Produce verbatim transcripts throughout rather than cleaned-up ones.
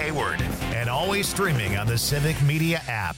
Hayward, and always streaming on the Civic Media app.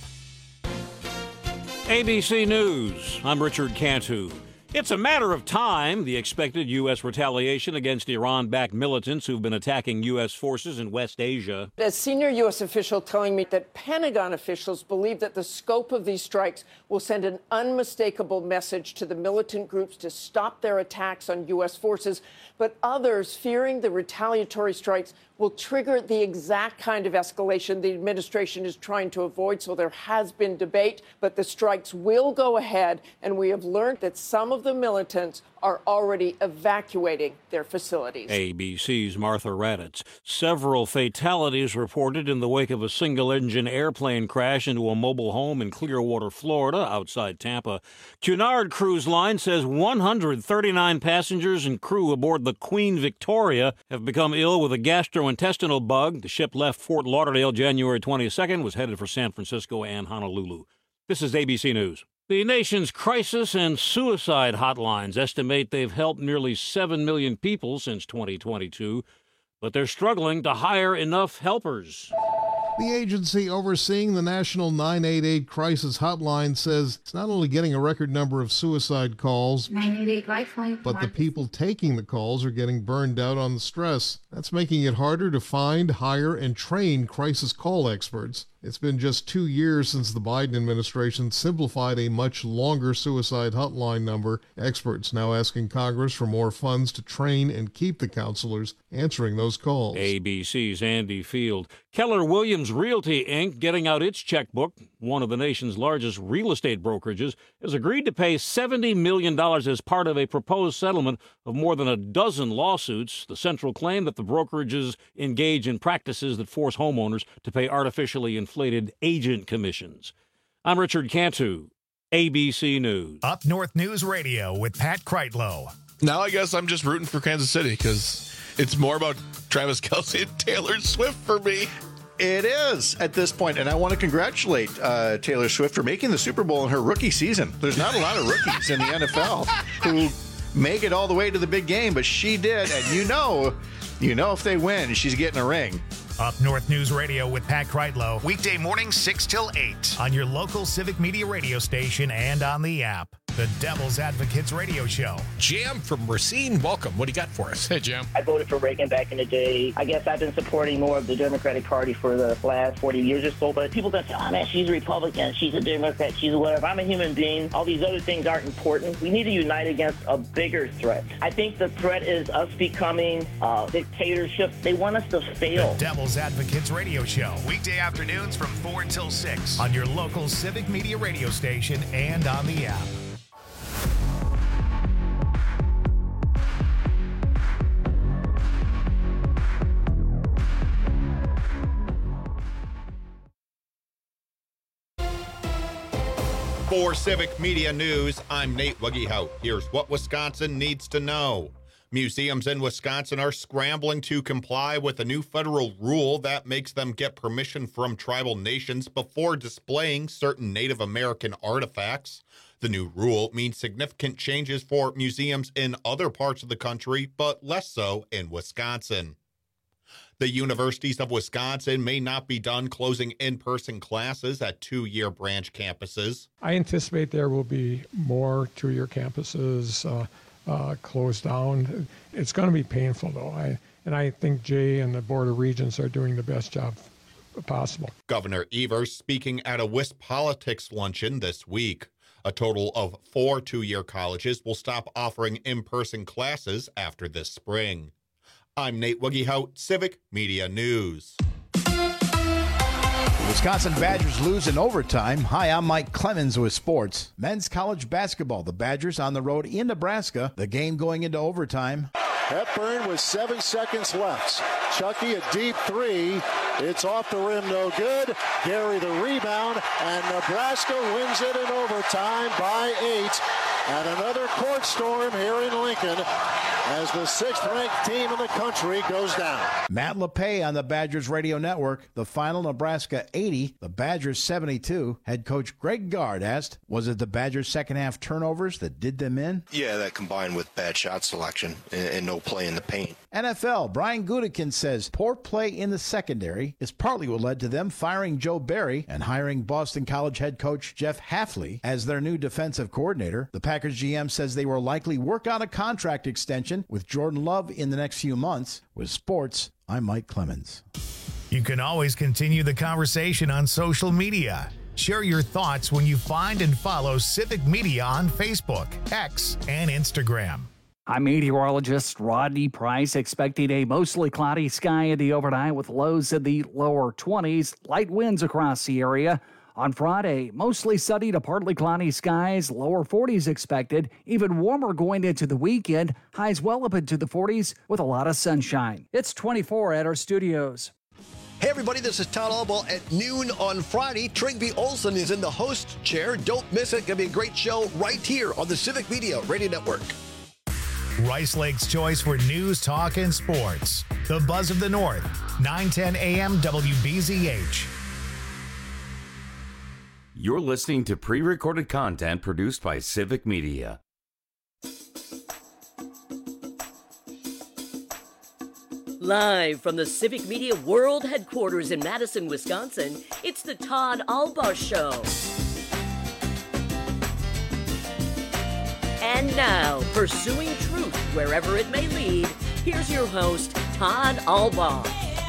A B C News, I'm Richard Cantu. It's a matter of time, the expected U S retaliation against Iran-backed militants who've been attacking U S forces in West Asia. A senior U S official telling me that Pentagon officials believe that the scope of these strikes will send an unmistakable message to the militant groups to stop their attacks on U S forces, but others fearing the retaliatory strikes will trigger the exact kind of escalation the administration is trying to avoid. So there has been debate, but the strikes will go ahead, and we have learned that some of the militants are already evacuating their facilities. A B C's Martha Raddatz. Several fatalities reported in the wake of a single-engine airplane crash into a mobile home in Clearwater, Florida, outside Tampa. Cunard Cruise Line says one hundred thirty-nine passengers and crew aboard the Queen Victoria have become ill with a gastrointestinal bug. The ship left Fort Lauderdale January twenty-second, was headed for San Francisco and Honolulu. This is A B C News. The nation's crisis and suicide hotlines estimate they've helped nearly seven million people since twenty twenty-two, but they're struggling to hire enough helpers. The agency overseeing the National nine eight eight Crisis Hotline says it's not only getting a record number of suicide calls, but the people taking the calls are getting burned out on the stress. That's making it harder to find, hire, and train crisis call experts. It's been just two years since the Biden administration simplified a much longer suicide hotline number. Experts now asking Congress for more funds to train and keep the counselors answering those calls. A B C's Andy Field. Keller Williams Realty, Incorporated, getting out its checkbook, one of the nation's largest real estate brokerages, has agreed to pay seventy million dollars as part of a proposed settlement of more than a dozen lawsuits. The central claim that the brokerages engage in practices that force homeowners to pay artificially inflated agent commissions. I'm Richard Cantu, A B C News. Up North News Radio with Pat Kreitlow. Now I guess I'm just rooting for Kansas City because it's more about Travis Kelce and Taylor Swift for me. It is at this point, and I want to congratulate uh, Taylor Swift for making the Super Bowl in her rookie season. There's not a lot of rookies in the N F L who make it all the way to the big game, but she did, and you know, you know if they win, she's getting a ring. Up North News Radio with Pat Kreitlow, weekday mornings six till eight on your local Civic Media radio station and on the app. The Devil's Advocates Radio Show. Jam from Racine, welcome. What do you got for us? Hey, Jam. I voted for Reagan back in the day. I guess I've been supporting more of the Democratic Party for the last forty years or so, but people that say, oh, man, she's a Republican, she's a Democrat, she's a whatever. I'm a human being. All these other things aren't important. We need to unite against a bigger threat. I think the threat is us becoming uh, dictatorship. They want us to fail. The Devil's Advocates Radio Show. Weekday afternoons from four until six on your local Civic Media radio station and on the app. For Civic Media News, I'm Nate Wuggehout. Here's what Wisconsin needs to know. Museums in Wisconsin are scrambling to comply with a new federal rule that makes them get permission from tribal nations before displaying certain Native American artifacts. The new rule means significant changes for museums in other parts of the country, but less so in Wisconsin. The universities of Wisconsin may not be done closing in-person classes at two-year branch campuses. I anticipate there will be more two-year campuses uh, uh, closed down. It's going to be painful, though, I, and I think Jay and the Board of Regents are doing the best job possible. Governor Evers speaking at a Wisp Politics luncheon this week. A total of four two-year colleges will stop offering in-person classes after this spring. I'm Nate Wuggehout, Civic Media News. The Wisconsin Badgers lose in overtime. Hi, I'm Mike Clemens with sports. Men's college basketball. The Badgers on the road in Nebraska. The game going into overtime. Hepburn with seven seconds left. Chucky a deep three. It's off the rim, no good. Gary the rebound, and Nebraska wins it in overtime by eight. And another court storm here in Lincoln. as the sixth-ranked team in the country goes down. Matt LePay on the Badgers Radio Network. The final, Nebraska eighty, the Badgers seventy-two. Head coach Greg Gard asked, was it the Badgers' second-half turnovers that did them in? Yeah, that combined with bad shot selection and, and no play in the paint. N F L, Brian Gutekunst says poor play in the secondary is partly what led to them firing Joe Barry and hiring Boston College head coach Jeff Hafley as their new defensive coordinator. The Packers G M says they will likely work on a contract extension with Jordan Love in the next few months. With sports, I'm Mike Clemens. You can always continue the conversation on social media. Share your thoughts when you find and follow Civic Media on Facebook, X, and Instagram. I'm meteorologist Rodney Price, expecting a mostly cloudy sky in the overnight with lows in the lower twenties, light winds across the area. On Friday, mostly sunny to partly cloudy skies, lower forties expected, even warmer going into the weekend, highs well up into the forties with a lot of sunshine. It's twenty-four at our studios. Hey everybody, this is Todd Albaugh at noon on Friday. Trygve Olsen is in the host chair. Don't miss it. Going to be a great show right here on the Civic Media Radio Network. Rice Lake's choice for news, talk, and sports. The Buzz of the North, nine ten a m W B Z H. You're listening to pre-recorded content produced by Civic Media. Live from the Civic Media World Headquarters in Madison, Wisconsin, it's the Todd Albaugh Show. And now, pursuing truth wherever it may lead, here's your host, Todd Albaugh.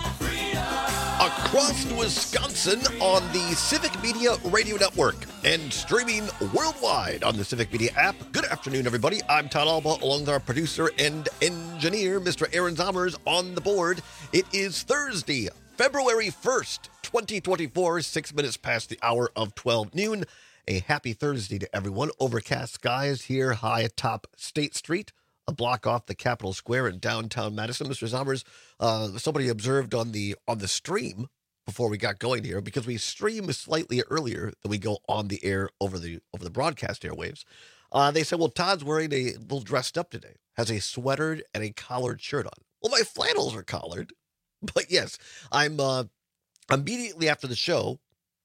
Across Wisconsin on the Civic Media Radio Network and streaming worldwide on the Civic Media app. Good afternoon, everybody. I'm Todd Albaugh, along with our producer and engineer, Mister Aaron Zommers, on the board. It is Thursday, February first, twenty twenty-four, six minutes past the hour of twelve noon. A happy Thursday to everyone. Overcast skies here high atop State Street, a block off the Capitol Square in downtown Madison. Mister Zommers, uh, somebody observed on the on the stream before we got going here, because we stream slightly earlier than we go on the air over the over the broadcast airwaves. Uh, they said, well, Todd's wearing a little dressed up today, has a sweater and a collared shirt on. Well, my flannels are collared, but yes, I'm uh, immediately after the show,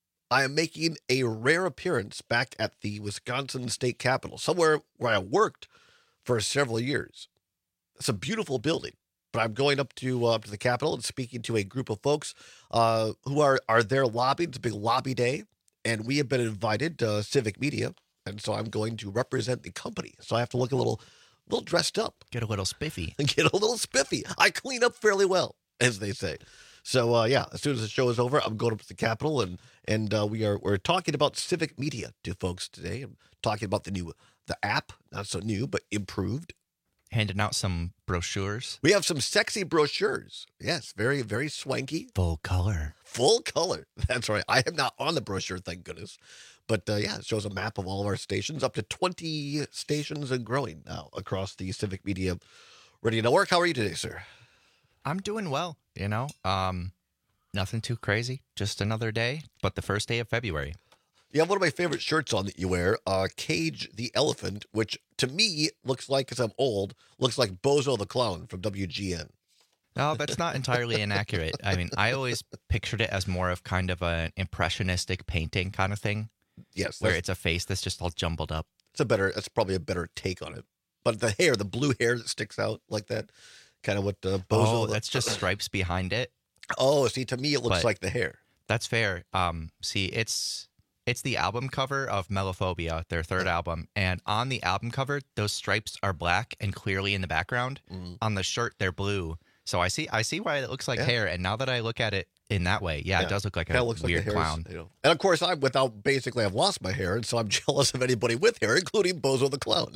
I am making a rare appearance back at the Wisconsin State Capitol, somewhere where I worked for several years. It's a beautiful building, but I'm going up to uh, up to the Capitol and speaking to a group of folks uh, who are, are there lobbying. It's a big lobby day, and we have been invited to uh, Civic Media, and so I'm going to represent the company. So I have to look a little, little dressed up. Get a little spiffy. Get a little spiffy. I clean up fairly well, as they say. So, uh, yeah, as soon as the show is over, I'm going up to the Capitol, and and uh, we are we're talking about Civic Media to folks today. I'm talking about the new the app, not so new, but improved. Handing out some brochures. We have some sexy brochures. Yes, very, very swanky. Full color. Full color. That's right. I am not on the brochure, thank goodness. But, uh, yeah, it shows a map of all of our stations, up to twenty stations and growing now across the Civic Media Radio Network. How are you today, sir? I'm doing well, you know. Um, nothing too crazy. Just another day, but the first day of February. You have one of my favorite shirts on that you wear, uh, Cage the Elephant, which to me looks like, because I'm old, looks like Bozo the Clown from W G N. No, that's not entirely inaccurate. I mean, I always pictured it as more of kind of an impressionistic painting kind of thing. Yes. Where it's a face that's just all jumbled up. It's a better, it's probably a better take on it. But the hair, the blue hair that sticks out like that, kind of what uh, Bozo. Oh, that's just stripes behind it. Oh, see, to me, it looks but like the hair. That's fair. Um, see, it's it's the album cover of Melophobia, their third yeah. album. And on the album cover, those stripes are black and clearly in the background. Mm. On the shirt, they're blue. So I see I see why it looks like yeah. hair. And now that I look at it in that way, yeah, yeah. it does look like a looks weird like clown. You know. And of course, I'm without basically, I've lost my hair. And so I'm jealous of anybody with hair, including Bozo the Clown.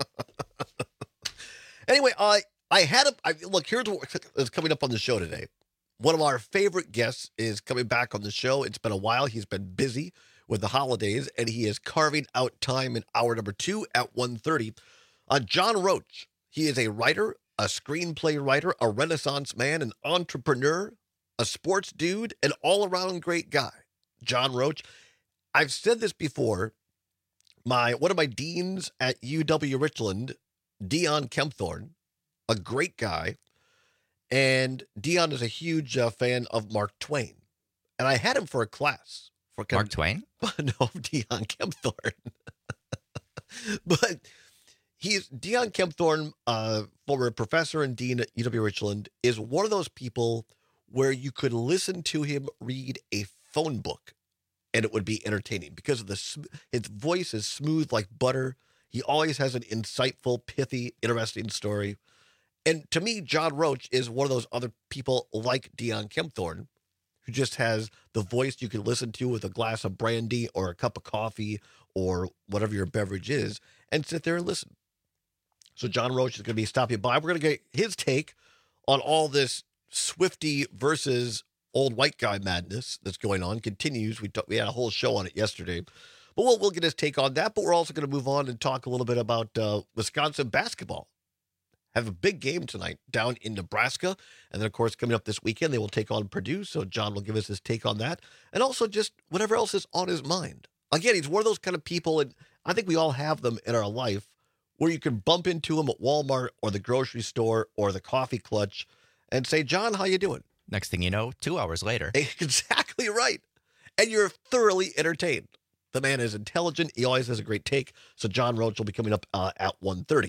Anyway, I. I had a I, look. Here's what is coming up on the show today. One of our favorite guests is coming back on the show. It's been a while. He's been busy with the holidays, and he is carving out time in hour number two at one thirty. Uh, John Roach. He is a writer, a screenplay writer, a Renaissance man, an entrepreneur, a sports dude, an all-around great guy. John Roach. I've said this before. My one of my deans at U W Richland, Dion Kempthorne, a great guy. And Dion is a huge uh, fan of Mark Twain. And I had him for a class. For kind Mark of, Twain? No, Dion Kempthorne. But he's Dion Kempthorne, uh, former professor and dean at U W Richland, is one of those people where you could listen to him read a phone book and it would be entertaining because of the his voice is smooth like butter. He always has an insightful, pithy, interesting story. And to me, John Roach is one of those other people like Dion Kempthorne who just has the voice you can listen to with a glass of brandy or a cup of coffee or whatever your beverage is and sit there and listen. So John Roach is going to be stopping by. We're going to get his take on all this Swiftie versus old white guy madness that's going on. Continues. We talk, we had a whole show on it yesterday. But we'll, we'll get his take on that. But we're also going to move on and talk a little bit about uh, Wisconsin basketball. Have a big game tonight down in Nebraska. And then, of course, coming up this weekend, they will take on Purdue. So John will give us his take on that. And also just whatever else is on his mind. Again, he's one of those kind of people, and I think we all have them in our life, where you can bump into him at Walmart or the grocery store or the coffee clutch and say, John, how you doing? Next thing you know, two hours later. Exactly right. And you're thoroughly entertained. The man is intelligent. He always has a great take. So John Roach will be coming up uh, at one thirty.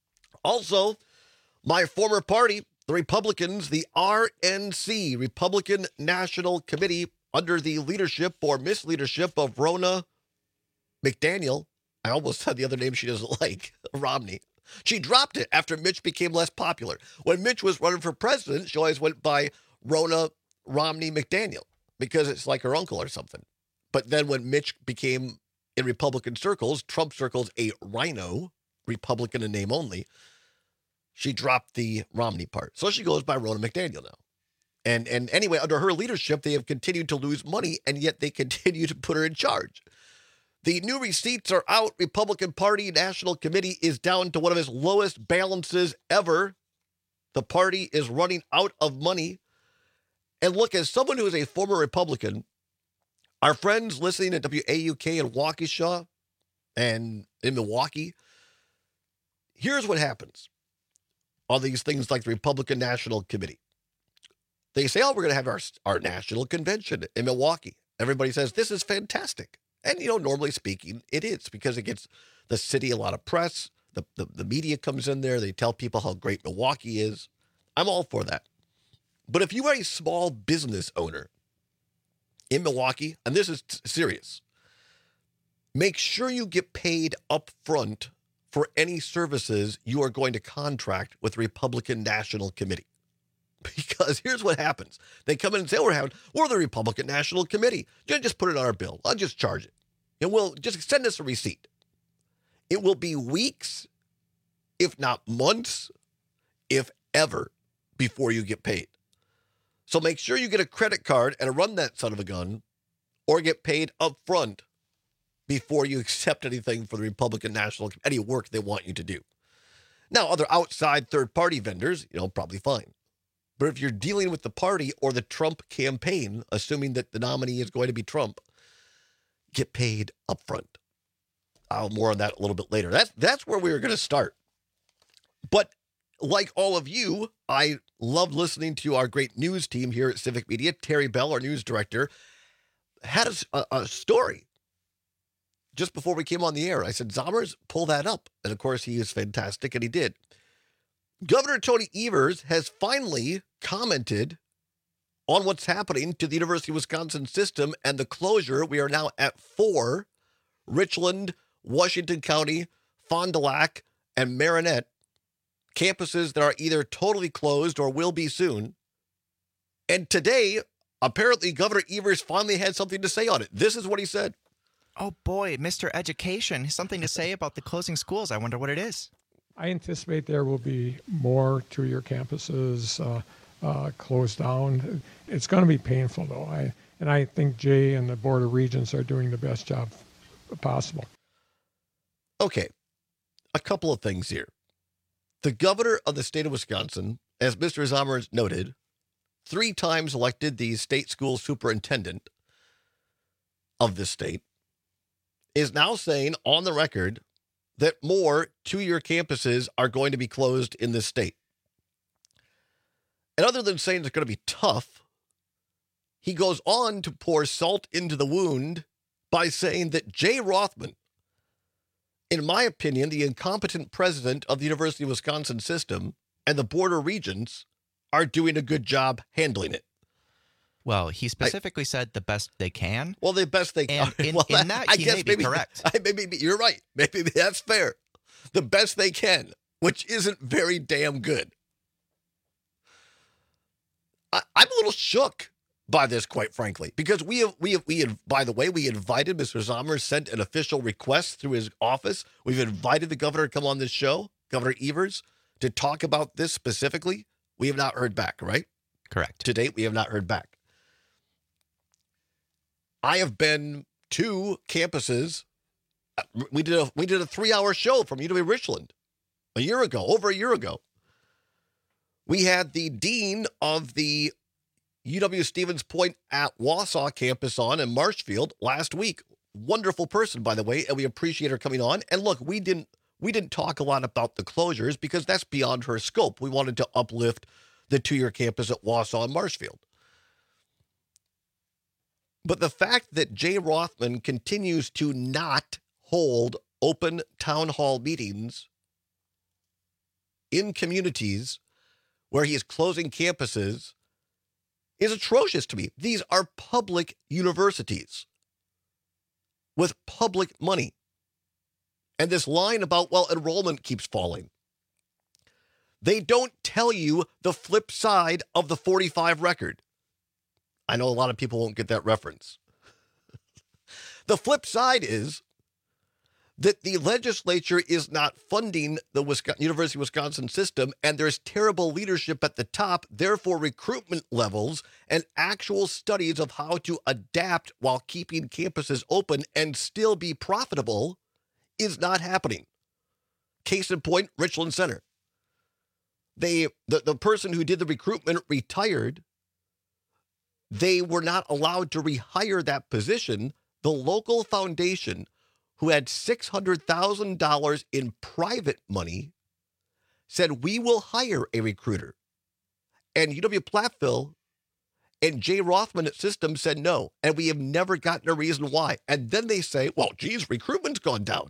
Also, my former party, the Republicans, the R N C, Republican National Committee, under the leadership or misleadership of Ronna McDaniel. I almost said the other name she doesn't like, Romney. She dropped it after Mitch became less popular. When Mitch was running for president, she always went by Ronna Romney McDaniel because it's like her uncle or something. But then when Mitch became, in Republican circles, Trump circles, a rhino, Republican in name only, she dropped the Romney part. So she goes by Ronna McDaniel now. And, and anyway, under her leadership, they have continued to lose money, and yet they continue to put her in charge. The new receipts are out. Republican Party National Committee is down to one of its lowest balances ever. The party is running out of money. And look, as someone who is a former Republican, our friends listening at W A U K in Waukesha and in Milwaukee, here's what happens on these things like the Republican National Committee. They say, oh, we're going to have our, our national convention in Milwaukee. Everybody says, this is fantastic. And, you know, normally speaking, it is because it gets the city a lot of press. The, the, the media comes in there. They tell people how great Milwaukee is. I'm all for that. But if you are a small business owner in Milwaukee, and this is t- serious, make sure you get paid up front for any services you are going to contract with the Republican National Committee. Because here's what happens. They come in and say, oh, we're having, we're the Republican National Committee. You just put it on our bill. I'll just charge it. And we'll just send us a receipt. It will be weeks, if not months, if ever, before you get paid. So make sure you get a credit card and run that son of a gun, or get paid up front before you accept anything for the Republican National Committee, any work they want you to do. Now, other outside third-party vendors, you know, probably fine. But if you're dealing with the party or the Trump campaign, assuming that the nominee is going to be Trump, get paid up front. I'll more on that a little bit later. That's, that's where we were going to start. But like all of you, I love listening to our great news team here at Civic Media. Terry Bell, our news director, had a, a story just before we came on the air. I said, Zommers, pull that up. And of course, he is fantastic, and he did. Governor Tony Evers has finally commented on what's happening to the University of Wisconsin system and the closure. We are now at four, Richland, Washington County, Fond du Lac, and Marinette, campuses that are either totally closed or will be soon. And today, apparently, Governor Evers finally had something to say on it. This is what he said. Oh, boy, Mister Education, something to say about the closing schools. I wonder what it is. I anticipate there will be more two-year campuses uh, uh, closed down. It's going to be painful, though. I, and I think Jay and the Board of Regents are doing the best job possible. Okay, a couple of things here. The governor of the state of Wisconsin, as Mister Zommers noted, three times elected the state school superintendent of this state, is now saying on the record that more two-year campuses are going to be closed in this state. And other than saying it's going to be tough, he goes on to pour salt into the wound by saying that Jay Rothman, in my opinion, the incompetent president of the University of Wisconsin system and the Board of Regents are doing a good job handling it. Well, he specifically I, said the best they can. Well, the best they can. In, well, in that, I he guess may be maybe, correct. I, maybe you're right. Maybe that's fair. The best they can, which isn't very damn good. I, I'm a little shook by this, quite frankly, because we have, we have, we have, by the way, we invited Mister Zomer, sent an official request through his office. We've invited the governor to come on this show, Governor Evers, to talk about this specifically. We have not heard back, right? Correct. To date, we have not heard back. I have been to campuses. We did a we did a three-hour show from U W Richland a year ago, over a year ago. We had the dean of the U W Stevens Point at Wausau campus on in Marshfield last week. Wonderful person, by the way, and we appreciate her coming on. And look, we didn't we didn't talk a lot about the closures because that's beyond her scope. We wanted to uplift the two-year campus at Wausau and Marshfield. But the fact that Jay Rothman continues to not hold open town hall meetings in communities where he is closing campuses is atrocious to me. These are public universities with public money. And this line about, well, enrollment keeps falling. They don't tell you the flip side of the forty-five record. I know a lot of people won't get that reference. The flip side is that the legislature is not funding the Wisconsin, University of Wisconsin system, and there's terrible leadership at the top. Therefore, recruitment levels and actual studies of how to adapt while keeping campuses open and still be profitable is not happening. Case in point, Richland Center. They the, the person who did the recruitment retired. They were not allowed to rehire that position. The local foundation, who had six hundred thousand dollars in private money, said, we will hire a recruiter. And U W-Platteville and Jay Rothman at Systems said no. And we have never gotten a reason why. And then they say, well, geez, recruitment's gone down.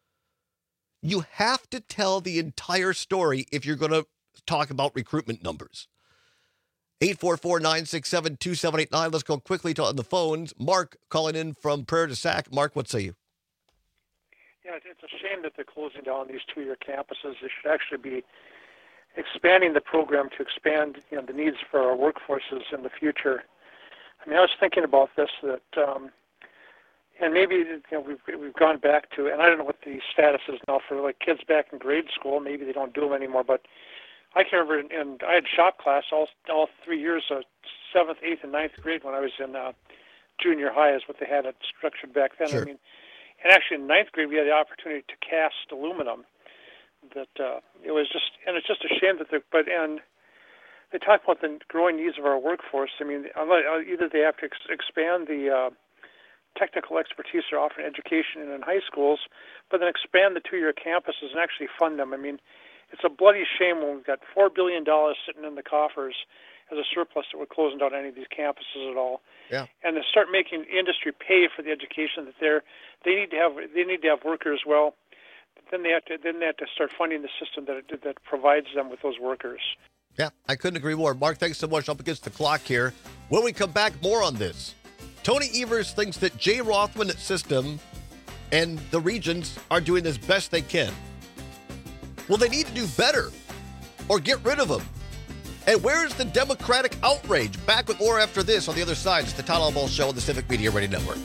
You have to tell the entire story if you're going to talk about recruitment numbers. eight four four, nine six seven, two seven eight nine. Let's go quickly to on the phones. Mark calling in from Prairie du Sac. Mark, what say you? Yeah, it's a shame that they're closing down these two-year campuses. They should actually be expanding the program to expand, you know, the needs for our workforces in the future. I mean, I was thinking about this, that, um, and maybe, you know, we've we've gone back to, and I don't know what the status is now for like kids back in grade school. Maybe they don't do them anymore, but I can remember, and I had shop class all all three years, uh, seventh, eighth, and ninth grade when I was in uh, junior high is what they had it structured back then. Sure. I mean, and actually in ninth grade we had the opportunity to cast aluminum. That uh, it was just, and it's just a shame that they're, but and they talk about the growing needs of our workforce. I mean, either they have to ex- expand the uh, technical expertise they're offering education in high schools, but then expand the two-year campuses and actually fund them. I mean, it's a bloody shame when we've got four billion dollars sitting in the coffers as a surplus that we're closing down any of these campuses at all. Yeah. And to start making industry pay for the education that they're, they need to have, they need to have workers. Well, then they have to, then they have to start funding the system that that provides them with those workers. Yeah, I couldn't agree more. Mark, thanks so much. Up against the clock here. When we come back, more on this. Tony Evers thinks that Jay Rothman at System and the Regents are doing as best they can. Well, they need to do better or get rid of them. And where's the Democratic outrage? Back with more after this on the other side. It's the Todd Albaugh Show on the Civic Media Radio Network.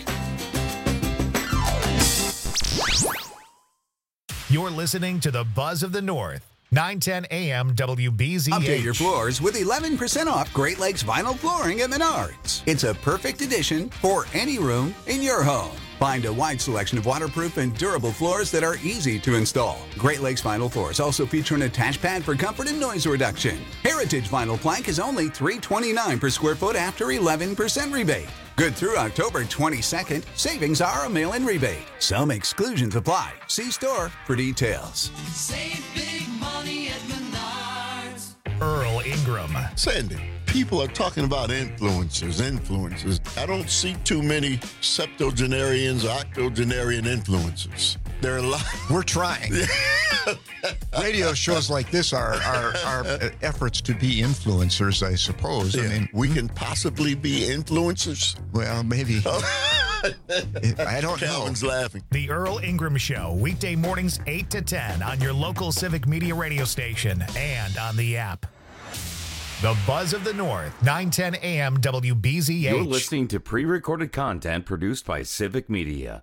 You're listening to the Buzz of the North. nine ten a.m. W B Z H. Update your floors with eleven percent off Great Lakes Vinyl Flooring at Menards. It's a perfect addition for any room in your home. Find a wide selection of waterproof and durable floors that are easy to install. Great Lakes Vinyl Floors also feature an attached pad for comfort and noise reduction. Heritage Vinyl Plank is only three dollars and twenty-nine cents per square foot after eleven percent rebate. Good through October twenty-second. Savings are a mail-in rebate. Some exclusions apply. See store for details. Earl Ingram. Sandy, people are talking about influencers, influencers. I don't see too many septuagenarians or octogenarian influencers. There are a lot. We're trying. Radio shows like this are, are, are efforts to be influencers, I suppose. Yeah. I mean, we can possibly be influencers. Well, maybe. I don't Calvin's know. laughing. The Earl Ingram Show, weekday mornings eight to ten on your local Civic Media radio station and on the app. The Buzz of the North, nine ten A M W B Z H. You're listening to pre-recorded content produced by Civic Media.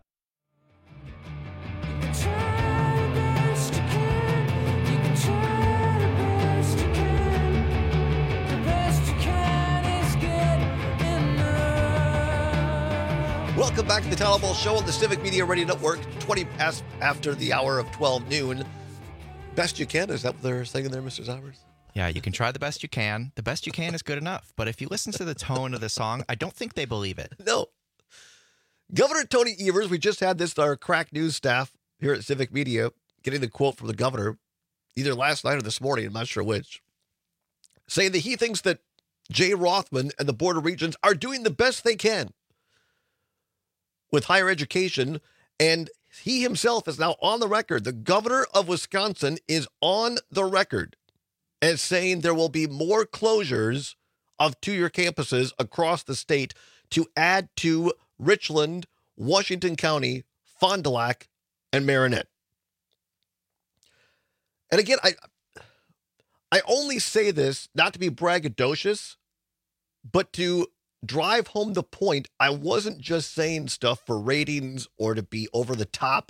Welcome back to the Town Hall Show on the Civic Media Radio Network, twenty past after the hour of twelve noon. Best you can, is that what they're saying there, Mister Zowers? Yeah, you can try the best you can. The best you can is good enough. But if you listen to the tone of the song, I don't think they believe it. No. Governor Tony Evers, we just had this, our crack news staff here at Civic Media, getting the quote from the governor, either last night or this morning, I'm not sure which, saying that he thinks that Jay Rothman and the Board of Regents are doing the best they can with higher education, and he himself is now on the record. The governor of Wisconsin is on the record as saying there will be more closures of two-year campuses across the state to add to Richland, Washington County, Fond du Lac, and Marinette. And again, I I only say this not to be braggadocious, but to drive home the point. I wasn't just saying stuff for ratings or to be over the top.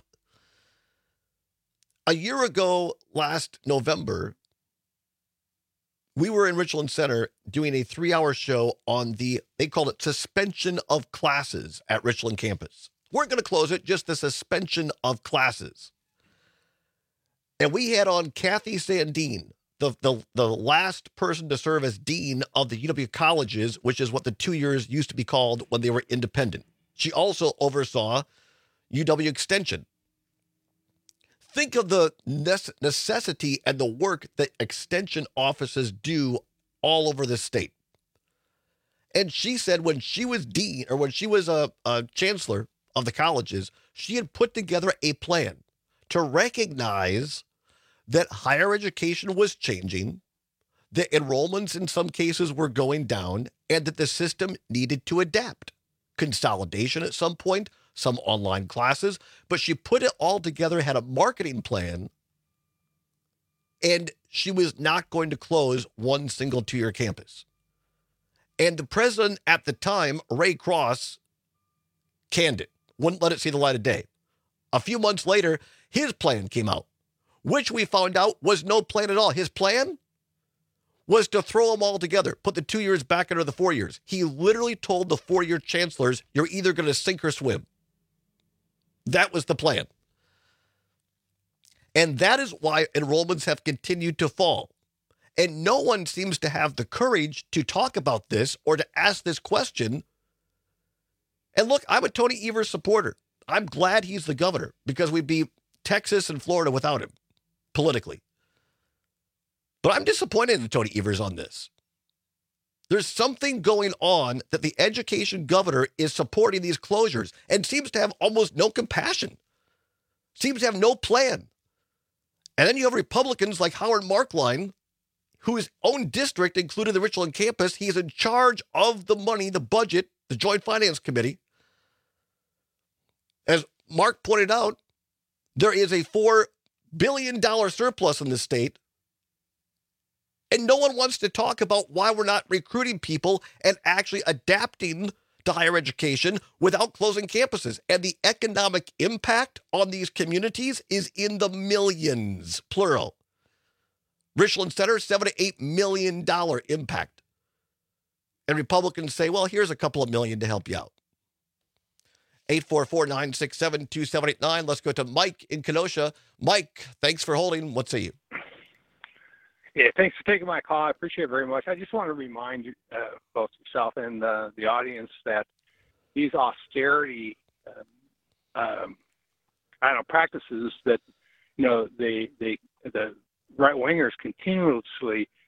A year ago, last November, we were in Richland Center doing a three-hour show on the, they called it suspension of classes at Richland campus. Weren't going to close it, just the suspension of classes. And we had on Kathy Sandine, the, the, the last person to serve as dean of the U W colleges, which is what the two years used to be called when they were independent. She also oversaw U W Extension. Think of the necessity and the work that extension offices do all over the state. And she said when she was dean, or when she was a, a chancellor of the colleges, she had put together a plan to recognize that higher education was changing, that enrollments in some cases were going down, and that the system needed to adapt. Consolidation at some point, some online classes, but she put it all together, had a marketing plan, and she was not going to close one single two-year campus. And the president at the time, Ray Cross, canned it, wouldn't let it see the light of day. A few months later, his plan came out, which we found out was no plan at all. His plan was to throw them all together, put the two years back under the four years. He literally told the four-year chancellors, you're either going to sink or swim. That was the plan. And that is why enrollments have continued to fall. And no one seems to have the courage to talk about this or to ask this question. And look, I'm a Tony Evers supporter. I'm glad he's the governor, because we'd be Texas and Florida without him, politically. But I'm disappointed in Tony Evers on this. There's something going on that the education governor is supporting these closures and seems to have almost no compassion, seems to have no plan. And then you have Republicans like Howard Markline, whose own district included the Richland campus. He's in charge of the money, the budget, the Joint Finance Committee. As Mark pointed out, there is a four billion dollars surplus in the state. And no one wants to talk about why we're not recruiting people and actually adapting to higher education without closing campuses. And the economic impact on these communities is in the millions, plural. Richland Center, seven to eight million dollar impact. And Republicans say, well, here's a couple of million to help you out. eight four four, nine six seven, two seven eight nine. Let's go to Mike in Kenosha. Mike, thanks for holding. What say you? Yeah, thanks for taking my call. I appreciate it very much. I just want to remind you, uh, both yourself and uh, the audience, that these austerity, uh, um, I don't know, practices that, you know, they, they, the right wingers continuously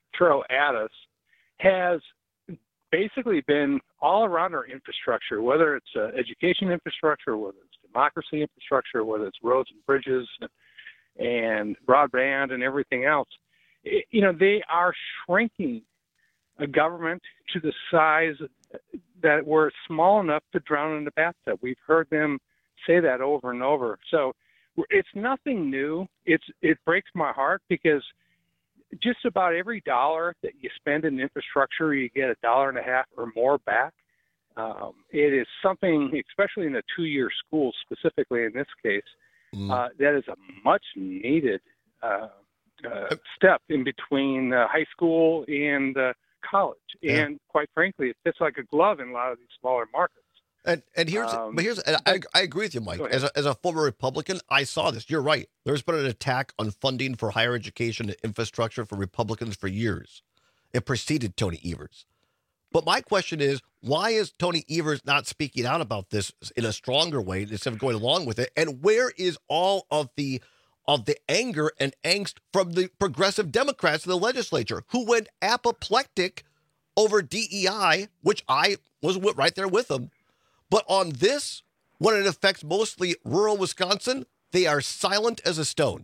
throw at us has basically been all around our infrastructure, whether it's uh, education infrastructure, whether it's democracy infrastructure, whether it's roads and bridges and broadband and everything else. It, you know, they are shrinking a government to the size that we're small enough to drown in the bathtub. We've heard them say that over and over. So it's nothing new. It's it breaks my heart because just about every dollar that you spend in infrastructure, you get a dollar and a half or more back. Um, it is something, especially in a two-year school, specifically in this case, mm. uh, that is a much-needed uh, uh, step in between uh, high school and uh, college. Yeah. And quite frankly, it fits like a glove in a lot of these smaller markets. And and here's um, but here's and I I agree with you, Mike. As a, as a former Republican, I saw this. You're right. There's been an attack on funding for higher education and infrastructure for Republicans for years. It preceded Tony Evers. But my question is, why is Tony Evers not speaking out about this in a stronger way instead of going along with it? And where is all of the of the anger and angst from the progressive Democrats in the legislature who went apoplectic over D E I, which I was right there with them? But on this, when it affects mostly rural Wisconsin, they are silent as a stone.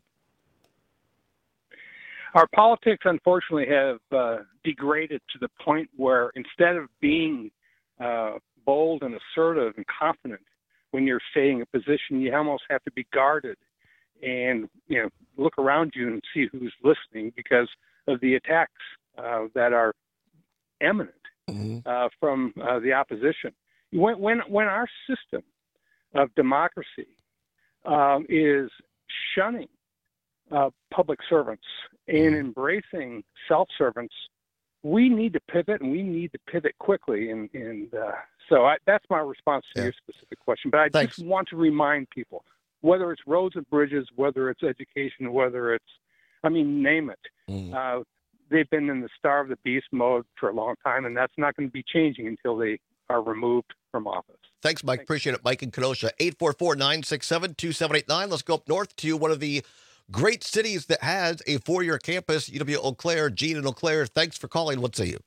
Our politics, unfortunately, have uh, degraded to the point where instead of being uh, bold and assertive and confident when you're stating a position, you almost have to be guarded and, you know, look around you and see who's listening because of the attacks uh, that are imminent mm-hmm. uh, from uh, the opposition. When, when when our system of democracy um, is shunning uh, public servants and embracing self-servants, we need to pivot, and we need to pivot quickly. And, and uh, so I, that's my response to yeah. your specific question. But I Thanks. just want to remind people, whether it's roads and bridges, whether it's education, whether it's, I mean, name it. Mm. Uh, they've been in the starve the beast mode for a long time, and that's not going to be changing until they are removed from office. Thanks, Mike. Thanks. Appreciate it. Mike in Kenosha, eight four four, nine six seven, two seven eight nine. Let's go up north to one of the great cities that has a four-year campus, U W Eau Claire. Gene in Eau Claire, thanks for calling. What say you?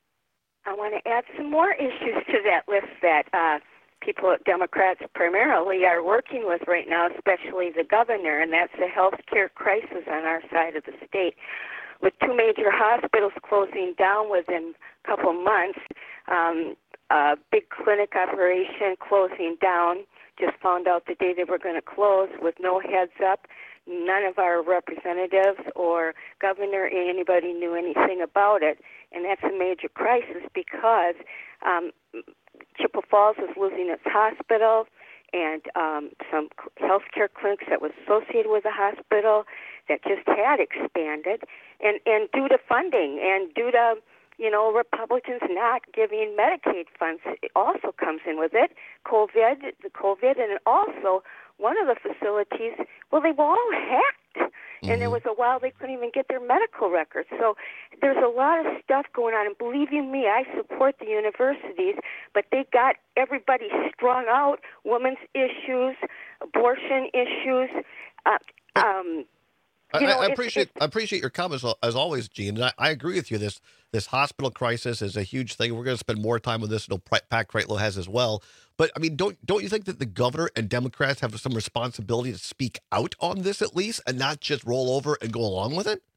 I want to add some more issues to that list that uh, people, Democrats primarily, are working with right now, especially the governor, and that's the health care crisis on our side of the state. With two major hospitals closing down within a couple months, um, a big clinic operation closing down, just found out the day they were going to close with no heads up. None of our representatives or governor or anybody knew anything about it. And that's a major crisis because um, Chippewa Falls is losing its hospital and um, some health care clinics that was associated with the hospital that just had expanded. And, and due to funding and due to you know, Republicans not giving Medicaid funds also comes in with it. COVID, the COVID, and also one of the facilities, well, they were all hacked. Mm-hmm. And there was a while they couldn't even get their medical records. So there's a lot of stuff going on. And believe you me, I support the universities, but they got everybody strung out, women's issues, abortion issues, uh, um, I, know, I appreciate it's, it's, I appreciate your comments as always, Gene. And I, I agree with you. This this hospital crisis is a huge thing. We're going to spend more time on this. And Pat Kreitlow has as well. But I mean, don't don't you think that the governor and Democrats have some responsibility to speak out on this at least, and not just roll over and go along with it?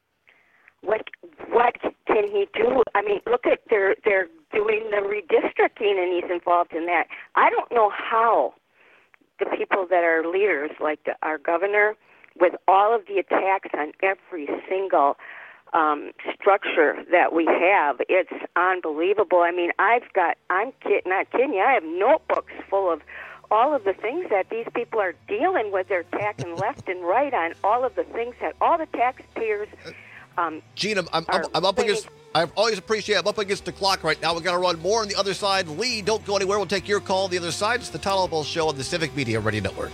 What what can he do? I mean, look at they're they're doing the redistricting, and he's involved in that. I don't know how the people that are leaders, like the, our governor, with all of the attacks on every single um, structure that we have, it's unbelievable. I mean, I've got, I'm kid, not kidding you, I have notebooks full of all of the things that these people are dealing with. They're attacking left and right on all of the things that all the taxpayers um, Gene, I'm, I'm, I'm, I'm up against, I always appreciate I'm up against the clock right now. We've got to run more on the other side. Lee, don't go anywhere. We'll take your call on the other side. It's the Todd Albaugh Show on the Civic Media Radio Network.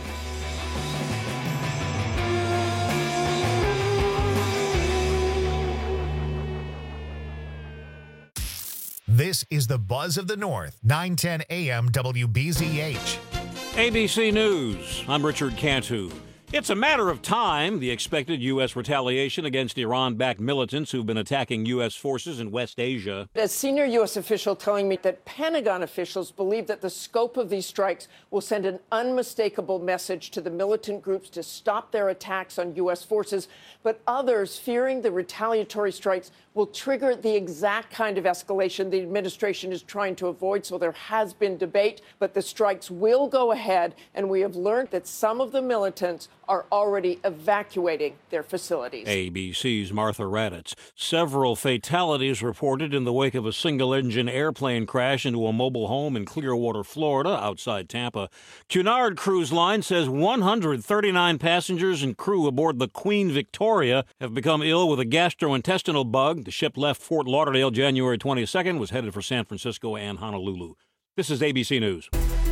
This is the Buzz of the North, nine ten A M W B Z H. A B C News, I'm Richard Cantu. It's a matter of time. The expected U S retaliation against Iran-backed militants who've been attacking U S forces in West Asia. A senior U S official telling me that Pentagon officials believe that the scope of these strikes will send an unmistakable message to the militant groups to stop their attacks on U S forces, but others fearing the retaliatory strikes will trigger the exact kind of escalation the administration is trying to avoid. So there has been debate, but the strikes will go ahead, and we have learned that some of the militants are already evacuating their facilities. A B C's Martha Raddatz. Several fatalities reported in the wake of a single-engine airplane crash into a mobile home in Clearwater, Florida, outside Tampa. Cunard Cruise Line says one hundred thirty-nine passengers and crew aboard the Queen Victoria have become ill with a gastrointestinal bug. The ship left Fort Lauderdale January twenty-second, was headed for San Francisco and Honolulu. This is A B C News.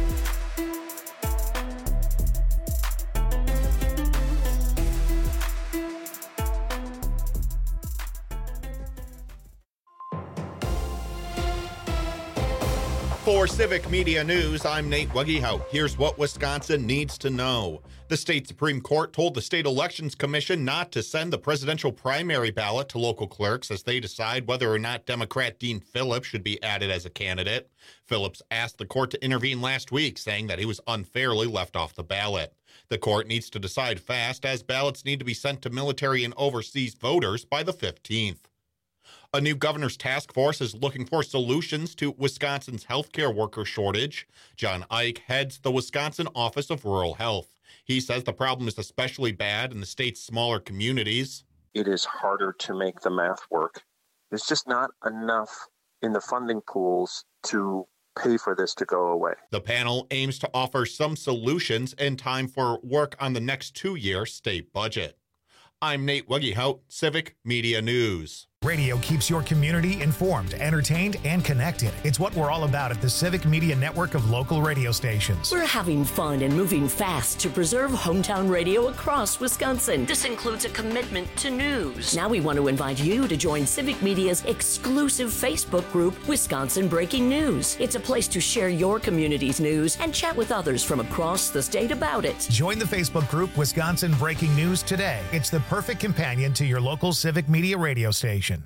For Civic Media News, I'm Nate Wuggyhout. Here's what Wisconsin needs to know. The state Supreme Court told the State Elections Commission not to send the presidential primary ballot to local clerks as they decide whether or not Democrat Dean Phillips should be added as a candidate. Phillips asked the court to intervene last week, saying that he was unfairly left off the ballot. The court needs to decide fast, as ballots need to be sent to military and overseas voters by the fifteenth. A new governor's task force is looking for solutions to Wisconsin's healthcare worker shortage. John Ike heads the Wisconsin Office of Rural Health. He says the problem is especially bad in the state's smaller communities. It is harder to make the math work. There's just not enough in the funding pools to pay for this to go away. The panel aims to offer some solutions in time for work on the next two-year state budget. I'm Nate Wuggyhout, Civic Media News. Radio keeps your community informed, entertained, and connected. It's what we're all about at the Civic Media Network of local radio stations. We're having fun and moving fast to preserve hometown radio across Wisconsin. This includes a commitment to news. Now we want to invite you to join Civic Media's exclusive Facebook group, Wisconsin Breaking News. It's a place to share your community's news and chat with others from across the state about it. Join the Facebook group Wisconsin Breaking News today. It's the perfect companion to your local Civic Media radio station.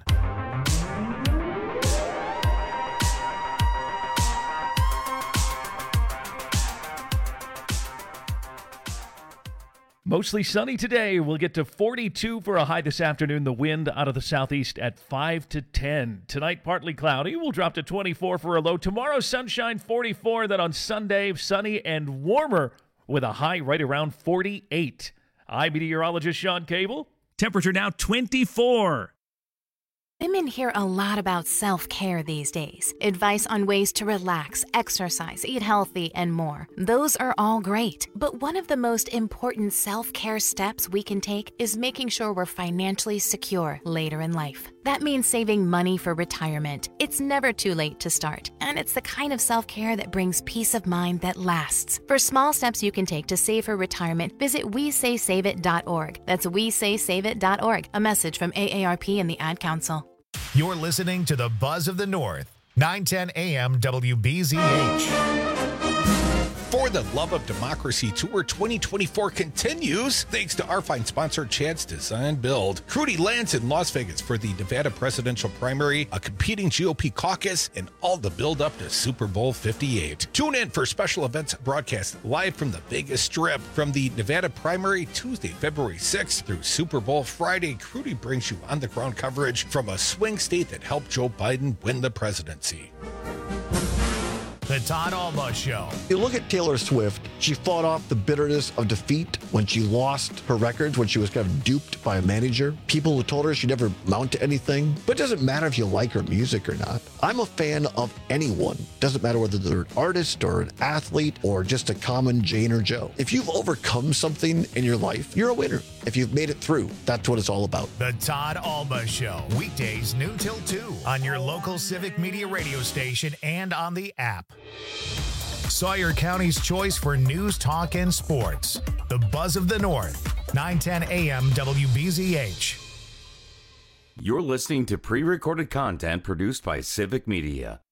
Mostly sunny today. We'll get to forty-two for a high this afternoon. The wind out of the southeast at five to ten. Tonight, partly cloudy. We'll drop to twenty-four for a low. Tomorrow, sunshine, forty-four. Then on Sunday, sunny and warmer with a high right around forty-eight. I'm meteorologist Sean Cable. Temperature now twenty-four. Women hear a lot about self-care these days. Advice on ways to relax, exercise, eat healthy, and more. Those are all great. But one of the most important self-care steps we can take is making sure we're financially secure later in life. That means saving money for retirement. It's never too late to start, and it's the kind of self-care that brings peace of mind that lasts. For small steps you can take to save for retirement, visit we say save it dot org. That's we say save it dot org. A message from A A R P and the Ad Council. You're listening to the Buzz of the North, nine ten A M W B Z H. For the Love of Democracy Tour twenty twenty-four continues thanks to our fine sponsor, Chad's Design Build. Crudy lands in Las Vegas for the Nevada presidential primary, a competing G O P caucus, and all the build up to Super Bowl fifty-eight. Tune in for special events broadcast live from the Vegas Strip from the Nevada primary Tuesday, February sixth through Super Bowl Friday. Crudy brings you on the ground coverage from a swing state that helped Joe Biden win the presidency. The Todd Alba Show. You look at Taylor Swift, she fought off the bitterness of defeat when she lost her records, when she was kind of duped by a manager. People who told her she'd never amount to anything. But it doesn't matter if you like her music or not. I'm a fan of anyone. Doesn't matter whether they're an artist or an athlete or just a common Jane or Joe. If you've overcome something in your life, you're a winner. If you've made it through, that's what it's all about. The Todd Alba Show. Weekdays noon till two on your local Civic Media radio station and on the app. Sawyer County's choice for news, talk, and sports. The Buzz of the North, nine ten A M W B Z H. You're listening to pre-recorded content produced by Civic Media.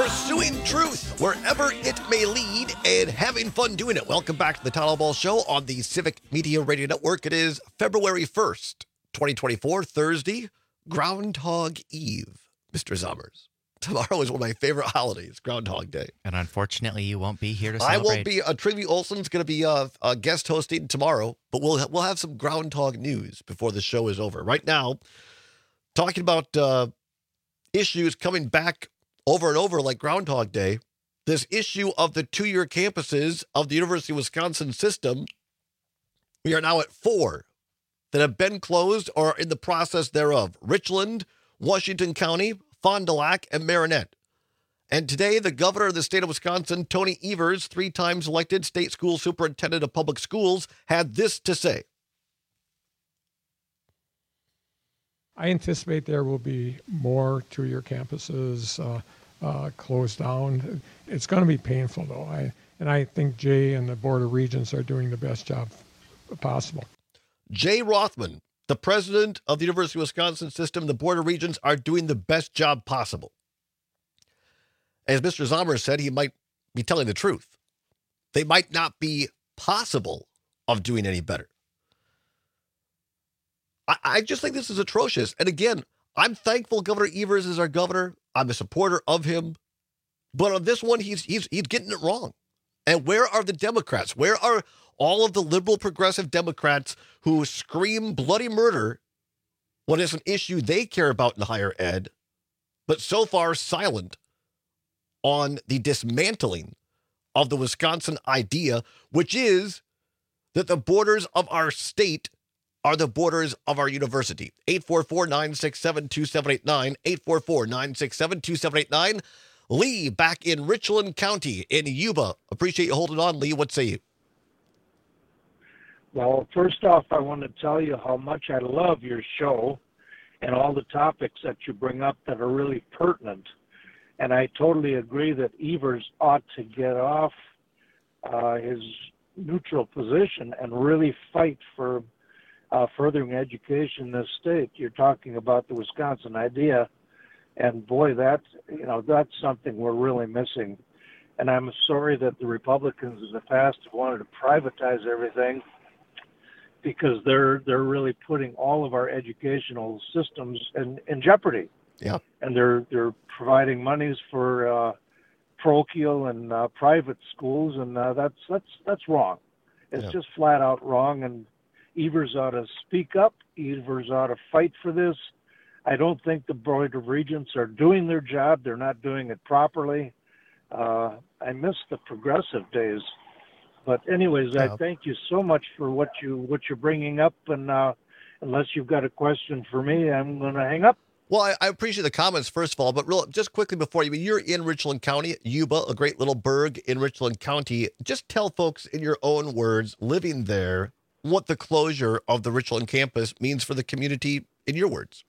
pursuing truth wherever it may lead and having fun doing it. Welcome back to the Todd Ball Show on the Civic Media Radio Network. It is February first, twenty twenty-four, Thursday, Groundhog Eve. Mister Zommers, tomorrow is one of my favorite holidays, Groundhog Day. And unfortunately, you won't be here to I celebrate. won't be. Uh, Trivy Olson's going to be uh, uh, guest hosting tomorrow, but we'll we'll have some Groundhog news before the show is over. Right now, talking about uh, issues coming back over and over like Groundhog Day, this issue of the two-year campuses of the University of Wisconsin system, we are now at four that have been closed or are in the process thereof. Richland, Washington County, Fond du Lac, and Marinette. And today, the governor of the state of Wisconsin, Tony Evers, three times elected state school superintendent of public schools, had this to say. I anticipate there will be more two-year campuses uh, uh, closed down. It's going to be painful, though. I, and I think Jay and the Board of Regents are doing the best job possible. Jay Rothman, the president of the University of Wisconsin system, the Board of Regents are doing the best job possible. As Mister Zomer said, he might be telling the truth. They might not be possible of doing any better. I, I just think this is atrocious. And again, I'm thankful Governor Evers is our governor. I'm a supporter of him. But on this one, he's he's he's getting it wrong. And where are the Democrats? Where are all of the liberal progressive Democrats who scream bloody murder when it's an issue they care about in higher ed, but so far silent on the dismantling of the Wisconsin idea, which is that the borders of our state are the borders of our university. eight four four, nine six seven, two seven eight nine, eight four four, nine six seven, two seven eight nine. Lee, back in Richland County in Yuba. Appreciate you holding on, Lee. What say you? Well, first off, I want to tell you how much I love your show and all the topics that you bring up that are really pertinent. And I totally agree that Evers ought to get off uh, his neutral position and really fight for uh, furthering education in this state. You're talking about the Wisconsin idea, and boy, that you know that's something we're really missing. And I'm sorry that the Republicans in the past have wanted to privatize everything, because they're they're really putting all of our educational systems in, in jeopardy. Yeah. And they're they're providing monies for uh, parochial and uh, private schools, and uh, that's that's that's wrong. It's Yeah. just flat out wrong. And Evers ought to speak up. Evers ought to fight for this. I don't think the Board of Regents are doing their job. They're not doing it properly. Uh, I miss the progressive days. But anyways, Yeah. I thank you so much for what you what you're bringing up. And uh, unless you've got a question for me, I'm going to hang up. Well, I, I appreciate the comments, first of all, but real, just quickly before you, you're in Richland County, Yuba, a great little burg in Richland County. Just tell folks in your own words, living there, what the closure of the Richland campus means for the community in your words.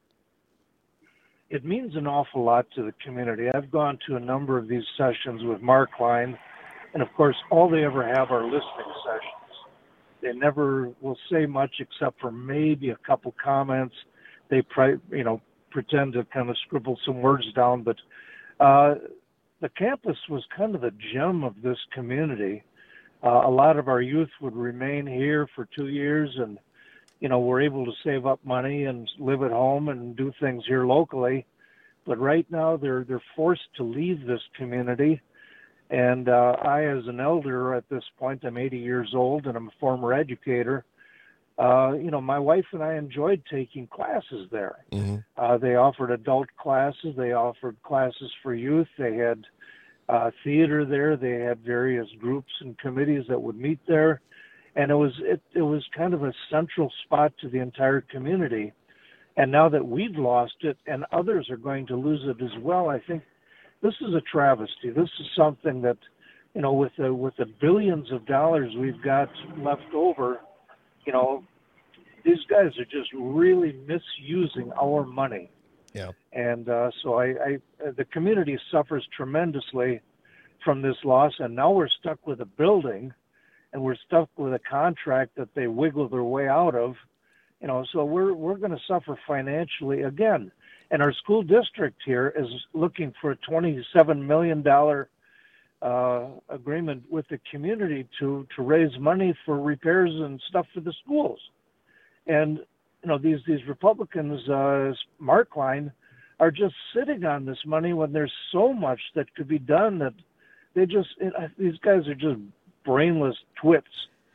It means an awful lot to the community. I've gone to a number of these sessions with Mark Klein, and of course, all they ever have are listening sessions. They never will say much except for maybe a couple comments. They, pri- you know, pretend to kind of scribble some words down, but uh, the campus was kind of the gem of this community. Uh, a lot of our youth would remain here for two years, and you know, we're able to save up money and live at home and do things here locally. But right now, they're they're forced to leave this community. And uh, I, as an elder at this point, I'm eighty years old, and I'm a former educator. Uh, you know, my wife and I enjoyed taking classes there. Mm-hmm. Uh, they offered adult classes. They offered classes for youth. They had uh, theater there. They had various groups and committees that would meet there. And it was it, it was kind of a central spot to the entire community. And now that we've lost it and others are going to lose it as well, I think this is a travesty. This is something that, you know, with the, with the billions of dollars we've got left over, you know, these guys are just really misusing our money. Yeah. And uh, so I, I, the community suffers tremendously from this loss, and now we're stuck with a building, and we're stuck with a contract that they wiggle their way out of. You know, so we're we're going to suffer financially again. And our school district here is looking for a twenty-seven million dollars uh, agreement with the community to, to raise money for repairs and stuff for the schools. And, you know, these, these Republicans, uh, Mark Klein, are just sitting on this money when there's so much that could be done that they just, these guys are just brainless twits.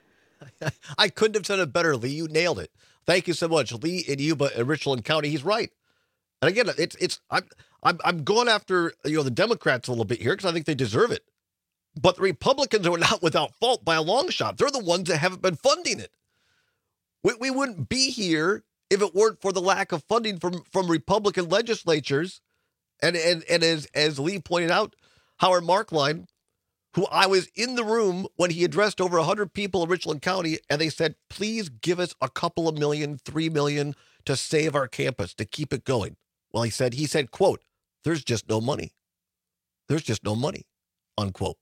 I couldn't have said it better, Lee. You nailed it. Thank you so much, Lee in Yuba and Richland County. He's right. And again, it's it's I'm I'm I'm going after you know the Democrats a little bit here because I think they deserve it. But the Republicans are not without fault by a long shot. They're the ones that haven't been funding it. We we wouldn't be here if it weren't for the lack of funding from from Republican legislatures. And and and as as Lee pointed out, Howard Markline, who I was in the room when he addressed over one hundred people in Richland County, and they said, please give us a couple of million, three million to save our campus, to keep it going. Well, he said, he said, quote, there's just no money. There's just no money, unquote.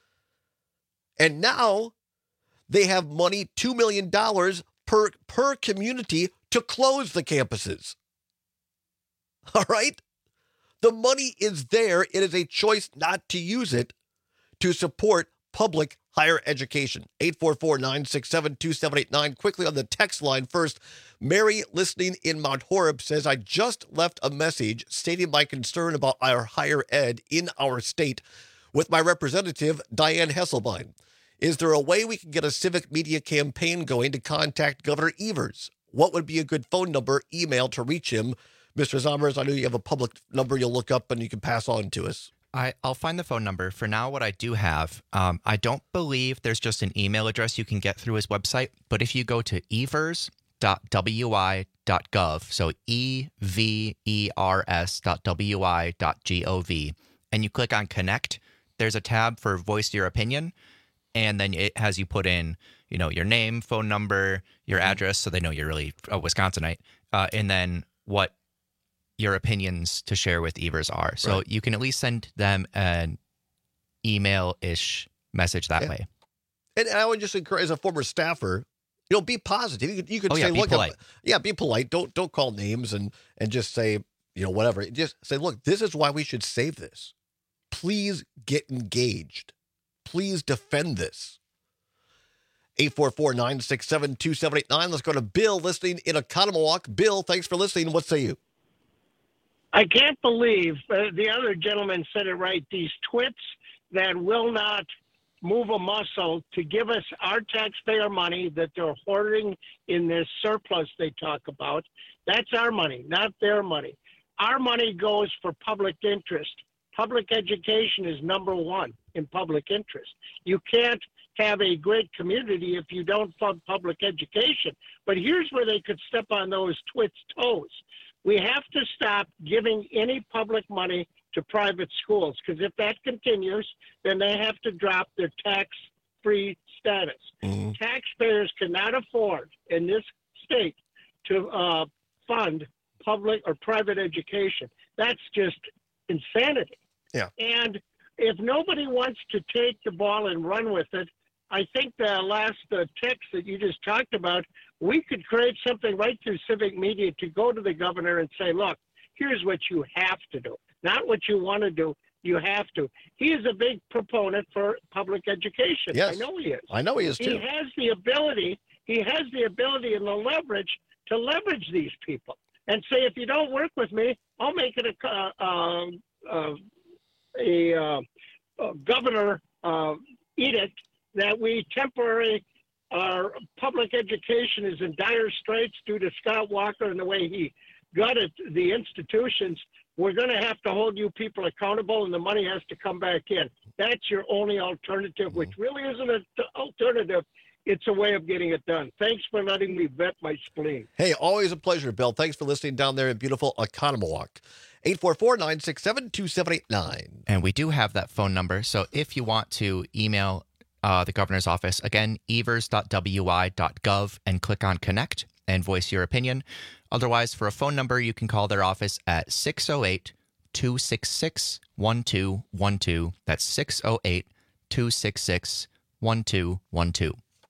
And now they have money, two million dollars per, per community to close the campuses. All right? The money is there. It is a choice not to use it to support public higher education. eight four four, nine six seven, two seven eight nine. Quickly on the text line first, Mary, listening in Mount Horeb, says, I just left a message stating my concern about our higher ed in our state with my representative, Diane Hesselbein. Is there a way we can get a civic media campaign going to contact Governor Evers? What would be a good phone number, email to reach him? Mister Zommers, I know you have a public number you'll look up and you can pass on to us. I, I'll find the phone number. For now, what I do have, um, I don't believe there's just an email address you can get through his website, but if you go to evers dot w i dot gov, so E V E R S dot W I dot G O V, and you click on Connect, there's a tab for Voice Your Opinion, and then it has you put in, you know, your name, phone number, your address, so they know you're really a Wisconsinite, uh, and then what your opinions to share with Evers are. So right. You can at least send them an email-ish message that yeah. way. And I would just encourage, as a former staffer, you know, be positive. You could, you could oh, say, yeah, be look, polite. yeah, be polite. Don't don't call names and and just say, you know, whatever. Just say, look, this is why we should save this. Please get engaged. Please defend this. eight four four, nine six seven, two seven eight nine. Let's go to Bill listening in Oconomowoc. Bill, thanks for listening. What say you? I can't believe uh, the other gentleman said it right. These twits that will not move a muscle to give us our taxpayer money that they're hoarding in this surplus they talk about. That's our money, not their money. Our money goes for public interest. Public education is number one in public interest. You can't have a great community if you don't fund public education. But here's where they could step on those twits' toes. We have to stop giving any public money to private schools, because if that continues, then they have to drop their tax-free status. Mm-hmm. Taxpayers cannot afford in this state to uh, fund public or private education. That's just insanity. Yeah. And if nobody wants to take the ball and run with it, I think the last uh, text that you just talked about, we could create something right through civic media to go to the governor and say, look, here's what you have to do. Not what you want to do, you have to. He is a big proponent for public education. Yes. I know he is. I know he is too. He has the ability, he has the ability and the leverage to leverage these people and say, if you don't work with me, I'll make it a, uh, uh, a, uh, a governor uh, edict that we temporarily, our public education is in dire straits due to Scott Walker and the way he gutted the institutions. We're going to have to hold you people accountable, and the money has to come back in. That's your only alternative, which really isn't an alternative. It's a way of getting it done. Thanks for letting me vet my spleen. Hey, always a pleasure, Bill. Thanks for listening down there in beautiful Oconomowoc. eight four four, nine six seven, two seven eight nine. And we do have that phone number, so if you want to email Uh, the governor's office. Again, evers dot w i dot gov and click on Connect and voice your opinion. Otherwise, for a phone number, you can call their office at six oh eight, two six six, one two one two. That's six oh eight, two six six, one two one two.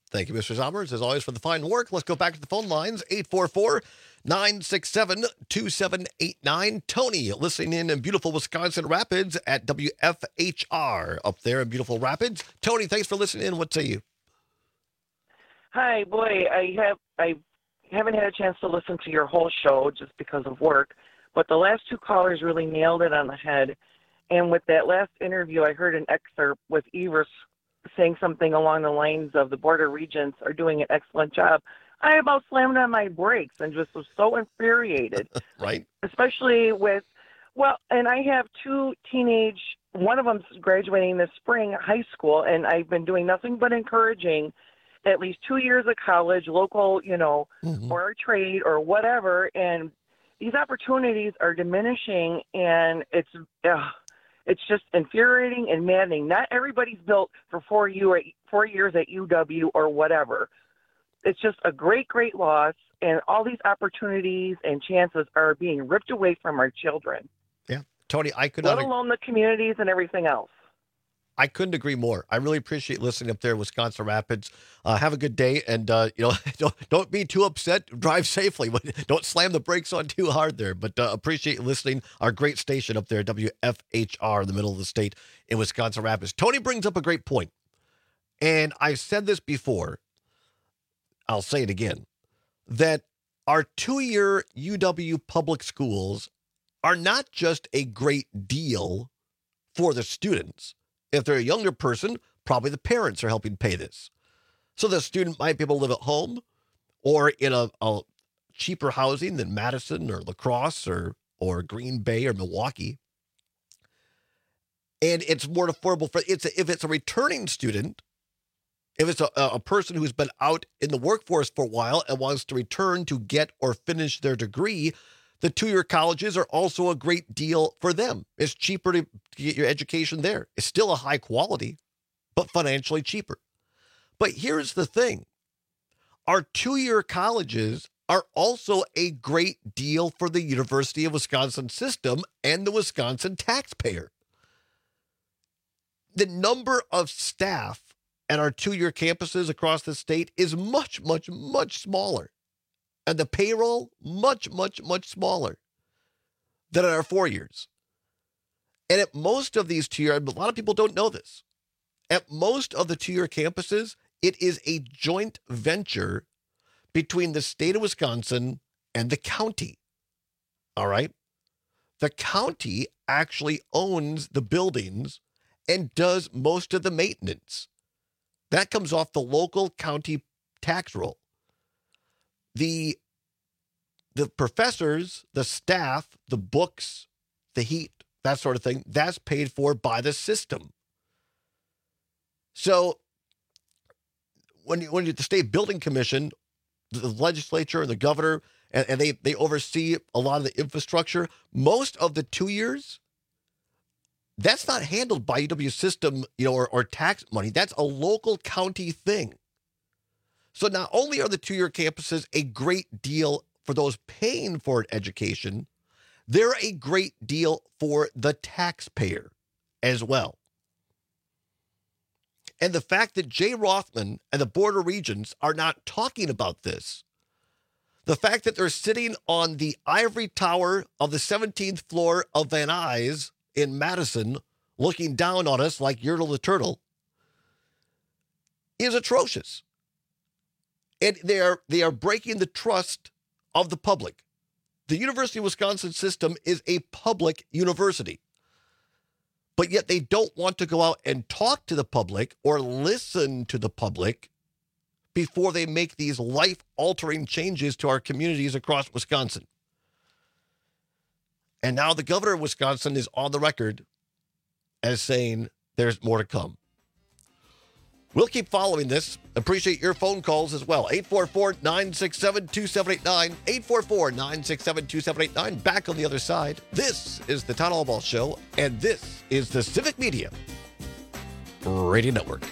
Thank you, Mister Sommers, as always, for the fine work. Let's go back to the phone lines, eight four four, nine six seven, two seven eight nine. Tony, listening in in beautiful Wisconsin Rapids at W F H R up there in beautiful Rapids. Tony, thanks for listening in. What say you? Hi, boy. I have I haven't had a chance to listen to your whole show just because of work, but the last two callers really nailed it on the head. And with that last interview, I heard an excerpt with Evers saying something along the lines of the Board of Regents are doing an excellent job. I about slammed on my brakes and just was so infuriated. Right. Especially with, well, and I have two teenage, one of them's graduating this spring high school, and I've been doing nothing but encouraging at least two years of college, local, you know, mm-hmm. or a trade or whatever. And these opportunities are diminishing, and it's, uh, it's just infuriating and maddening. Not everybody's built for four, U, four years at U W or whatever. It's just a great, great loss, and all these opportunities and chances are being ripped away from our children. Yeah. Tony, I could Let not... alone the communities and everything else. I couldn't agree more. I really appreciate listening up there in Wisconsin Rapids. Uh, have a good day, and uh, you know, don't don't be too upset. Drive safely, but don't slam the brakes on too hard there. But uh, appreciate listening. Our great station up there, W F H R, in the middle of the state in Wisconsin Rapids. Tony brings up a great point, and I've said this before. I'll say it again, that our two-year U W public schools are not just a great deal for the students. If they're a younger person, probably the parents are helping pay this. So the student might be able to live at home or in a, a cheaper housing than Madison or La Crosse or, or Green Bay or Milwaukee. And it's more affordable for it's a, if it's a returning student, if it's a, a person who's been out in the workforce for a while and wants to return to get or finish their degree, the two-year colleges are also a great deal for them. It's cheaper to get your education there. It's still a high quality, but financially cheaper. But here's the thing. Our two-year colleges are also a great deal for the University of Wisconsin system and the Wisconsin taxpayer. The number of staff at our two-year campuses across the state is much, much, much smaller. And the payroll, much, much, much smaller than in our four years. And at most of these two-year, a lot of people don't know this. At most of the two-year campuses, it is a joint venture between the state of Wisconsin and the county. All right? The county actually owns the buildings and does most of the maintenance. That comes off the local county tax roll. The, the professors, the staff, the books, the heat, that sort of thing, that's paid for by the system. So when you, when you're at the state building commission, the legislature and the governor, and, and they, they oversee a lot of the infrastructure, most of the two years, that's not handled by U W system, you know, or, or tax money. That's a local county thing. So not only are the two-year campuses a great deal for those paying for an education, they're a great deal for the taxpayer as well. And the fact that Jay Rothman and the Board of Regents are not talking about this, the fact that they're sitting on the ivory tower of the seventeenth floor of Van Nuys in Madison, looking down on us like Yertle the Turtle, is atrocious. And they are, they are breaking the trust of the public. The University of Wisconsin system is a public university. But yet they don't want to go out and talk to the public or listen to the public before they make these life-altering changes to our communities across Wisconsin. And now the governor of Wisconsin is on the record as saying there's more to come. We'll keep following this. Appreciate your phone calls as well. eight four four, nine six seven, two seven eight nine. eight four four, nine six seven, two seven eight nine. Back on the other side. This is the Todd Albaugh Show, and this is the Civic Media Radio Network.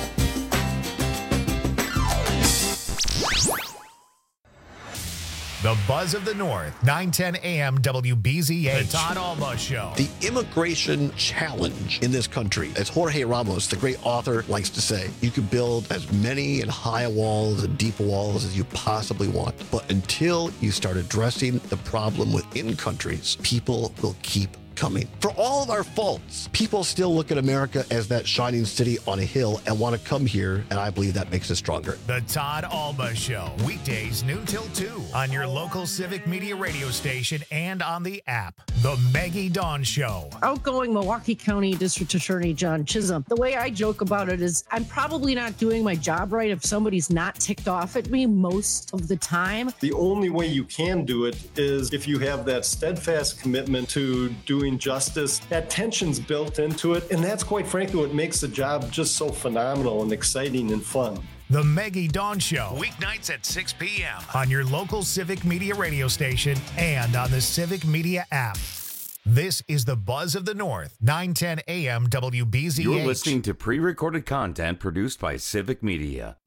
The The Buzz of the North, nine ten A M W B Z H. The Todd Alba Show. The immigration challenge in this country, as Jorge Ramos, the great author, likes to say, you can build as many and high walls and deep walls as you possibly want. But until you start addressing the problem within countries, people will keep coming. For all of our faults, people still look at America as that shining city on a hill and want to come here, and I believe that makes us stronger. The Todd Alba Show, weekdays noon till two on your local Civic Media radio station and on the app. The Maggie Dawn Show. Outgoing Milwaukee County District Attorney John Chisholm. The way I joke about it is I'm probably not doing my job right if somebody's not ticked off at me most of the time. The only way you can do it is if you have that steadfast commitment to doing justice. That tension's built into it, and that's quite frankly what makes the job just so phenomenal and exciting and fun. The Maggie Dawn Show, weeknights at six p.m. on your local Civic Media radio station and on the Civic Media app. This is the Buzz of the North, nine ten A M W B Z H. You're listening to pre-recorded content produced by Civic Media.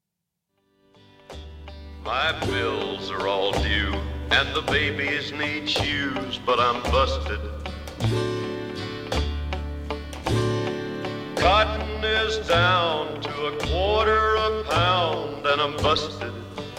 My bills are all due, and the babies need shoes, but I'm busted. Cotton is down to a quarter a pound, and I'm busted.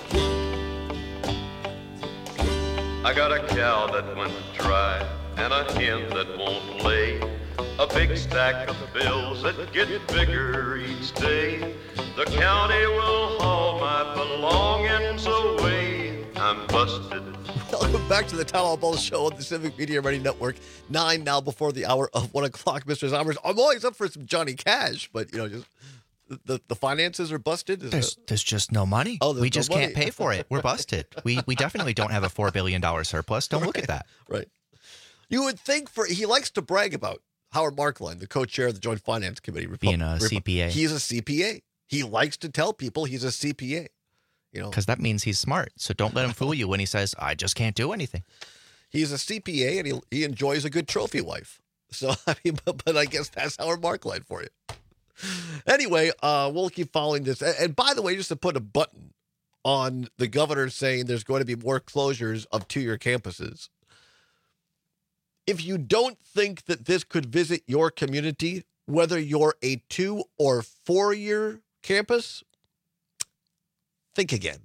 I got a cow that went dry, and a hen that won't lay. A big stack of bills that get bigger each day. The county will haul my belongings away. I'm busted. Welcome back to the Todd Alba Show on the Civic Media Radio Network. Nine now before the hour of one o'clock, Mister Zommers. I'm always up for some Johnny Cash, but, you know, just the, the finances are busted. Is There's, it? there's just no money. Oh, there's we no just money. can't pay for it. We're busted. we we definitely don't have a four billion dollars surplus. Don't look at that. Right. You would think for he likes to brag about Howard Marklein, the co-chair of the Joint Finance Committee. Being a C P A. He's a C P A. He likes to tell people he's a C P A. You know, because that means he's smart. So don't let him fool you when he says, I just can't do anything. He's a C P A and he, he enjoys a good trophy wife. So, I mean, but, but I guess that's Howard Marklein for you. Anyway, uh, we'll keep following this. And, and by the way, just to put a button on the governor saying there's going to be more closures of two-year campuses. If you don't think that this could visit your community, whether you're a two or four-year campus, think again.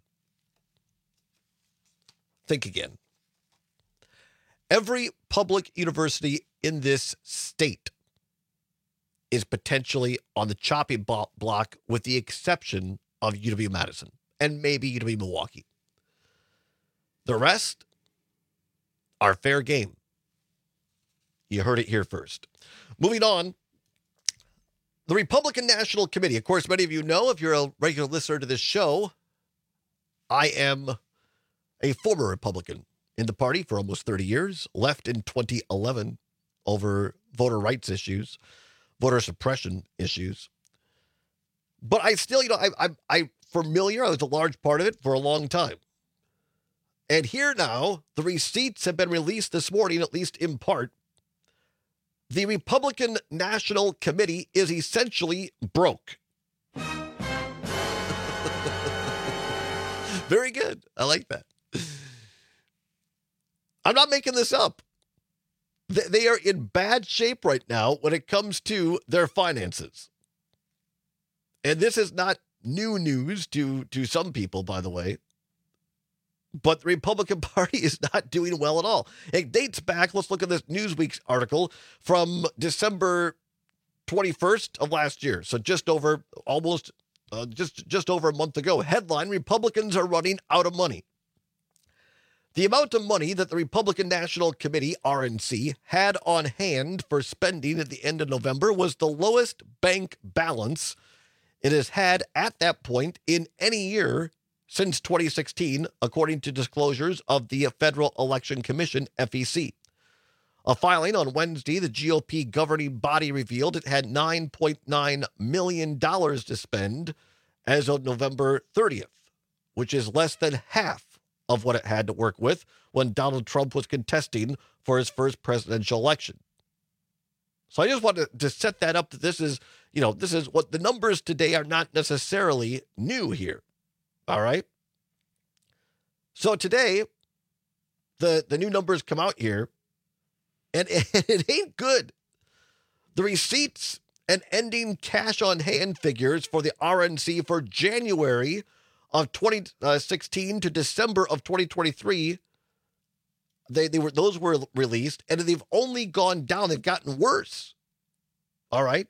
Think again. Every public university in this state is potentially on the chopping block with the exception of U W-Madison and maybe U W-Milwaukee. The rest are fair game. You heard it here first. Moving on. The Republican National Committee. Of course, many of you know, if you're a regular listener to this show, I am a former Republican in the party for almost thirty years, left in twenty eleven over voter rights issues, voter suppression issues. But I still, you know, I, I, I'm familiar. I was a large part of it for a long time. And here now, the receipts have been released this morning, at least in part. The Republican National Committee is essentially broke. Very good. I like that. I'm not making this up. They are in bad shape right now when it comes to their finances. And this is not new news to, to some people, by the way. But the Republican Party is not doing well at all. It dates back, let's look at this Newsweek article from December twenty-first of last year. So just over, almost, uh, just, just over a month ago. Headline, Republicans are running out of money. The amount of money that the Republican National Committee, R N C, had on hand for spending at the end of November was the lowest bank balance it has had at that point in any year since twenty sixteen, according to disclosures of the Federal Election Commission, F E C. A filing on Wednesday, the G O P governing body revealed it had nine point nine million dollars to spend as of November thirtieth, which is less than half of what it had to work with when Donald Trump was contesting for his first presidential election. So I just wanted to set that up that this is, you know, this is what the numbers today are not necessarily new here. All right. So today, the, the new numbers come out here, and it, it ain't good. The receipts and ending cash on hand figures for the R N C for January of twenty sixteen to December of twenty twenty-three, they, they were those were released, and they've only gone down. They've gotten worse. All right?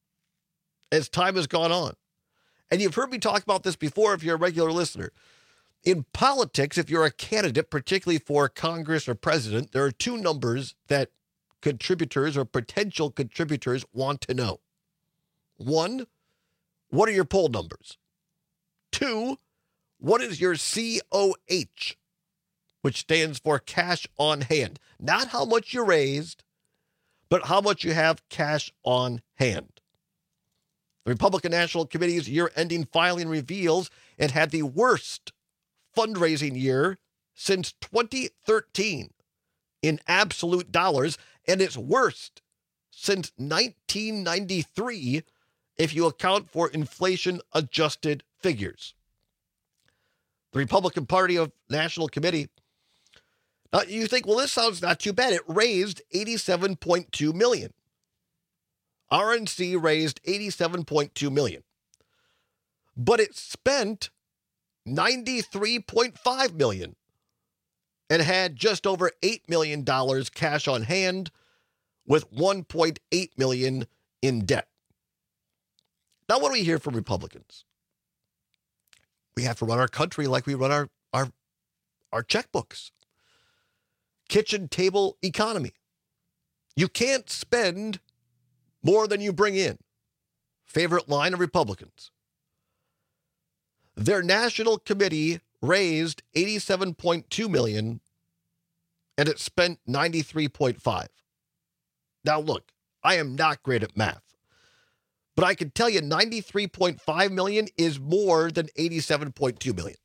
As time has gone on. And you've heard me talk about this before if you're a regular listener. In politics, if you're a candidate, particularly for Congress or president, there are two numbers that contributors or potential contributors want to know. One, what are your poll numbers? Two, what is your C O H, which stands for cash on hand? Not how much you raised, but how much you have cash on hand. The Republican National Committee's year-ending filing reveals it had the worst fundraising year since twenty thirteen in absolute dollars, and its worst since nineteen ninety-three if you account for inflation-adjusted figures. The Republican Party of National Committee, uh, you think, well, this sounds not too bad. It raised eighty-seven point two million dollars. R N C raised eighty-seven point two million dollars, but it spent ninety-three point five million dollars and had just over eight million dollars cash on hand with one point eight million dollars in debt. Now, what do we hear from Republicans? We have to run our country like we run our, our, our checkbooks. Kitchen table economy. You can't spend more than you bring in. Favorite line of Republicans. Their national committee raised eighty-seven point two million dollars and it spent ninety-three point five. Now look, I am not great at math, but I can tell you ninety-three point five million is more than eighty-seven point two million.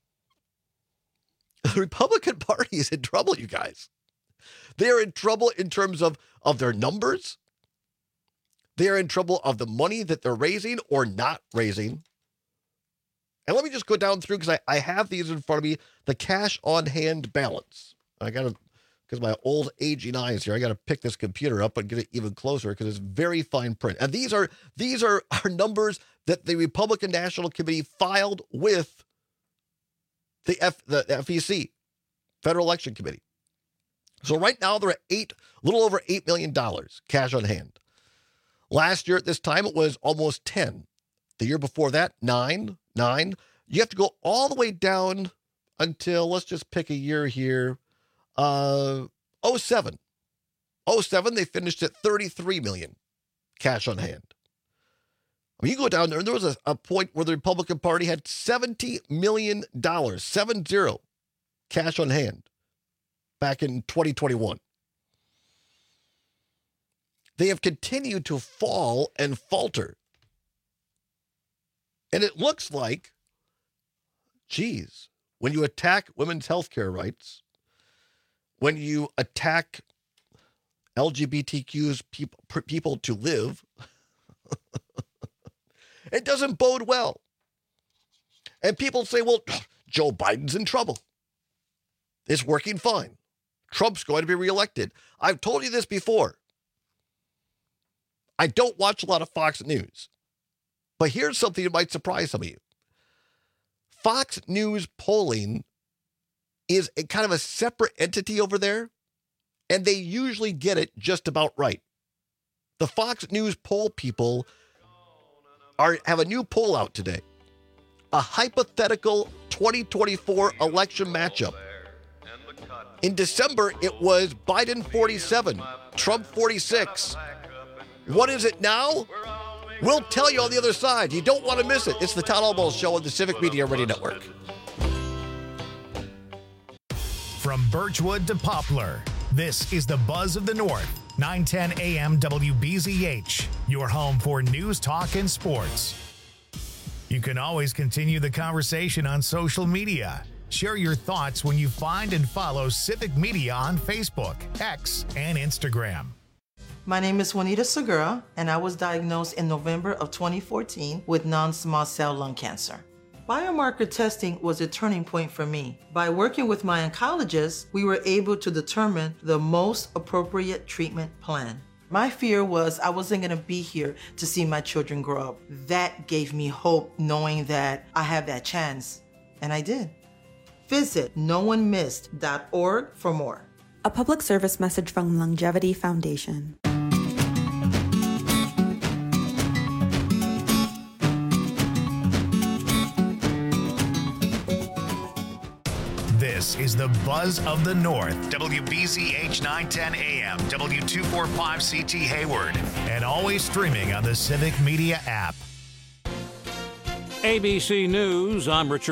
The Republican Party is in trouble, you guys. They are in trouble in terms of, of their numbers. They are in trouble of the money that they're raising or not raising. And let me just go down through, because I, I have these in front of me, the cash on hand balance. I got to, because my old aging eyes here, I got to pick this computer up and get it even closer because it's very fine print. And these are these are, are numbers that the Republican National Committee filed with the, F, the F E C, Federal Election Committee. So right now they're at eight, a little over eight million dollars cash on hand. Last year at this time, it was almost ten. The year before that, nine, nine. You have to go all the way down until, let's just pick a year here, uh, oh seven. oh seven, they finished at thirty-three million dollars cash on hand. I mean, you go down there, and there was a, a point where the Republican Party had seventy million dollars, seven zero, cash on hand back in twenty twenty-one. They have continued to fall and falter. And it looks like, geez, when you attack women's health care rights, when you attack L G B T Q's people, people to live, it doesn't bode well. And people say, well, Joe Biden's in trouble. It's working fine. Trump's going to be reelected. I've told you this before. I don't watch a lot of Fox News. But here's something that might surprise some of you. Fox News polling is a kind of a separate entity over there, and they usually get it just about right. The Fox News poll people are have a new poll out today. A hypothetical twenty twenty-four election matchup. In December, it was Biden forty-seven, Trump forty-six. What is it now? We'll tell you on the other side. You don't want to miss it. It's the Todd Albaugh Show on the Civic Media Radio Network. From Birchwood to Poplar, this is the Buzz of the North. nine ten A M W B Z H, your home for news, talk, and sports. You can always continue the conversation on social media. Share your thoughts when you find and follow Civic Media on Facebook, X, and Instagram. My name is Juanita Segura, and I was diagnosed in November of twenty fourteen with non-small cell lung cancer. Biomarker testing was a turning point for me. By working with my oncologist, we were able to determine the most appropriate treatment plan. My fear was I wasn't going to be here to see my children grow up. That gave me hope, knowing that I have that chance, and I did. Visit no one missed dot org for more. A public service message from Longevity Foundation. This is the Buzz of the North, W B Z H nine ten A M, W two forty-five C T Hayward, and always streaming on the Civic Media app. A B C News, I'm Richard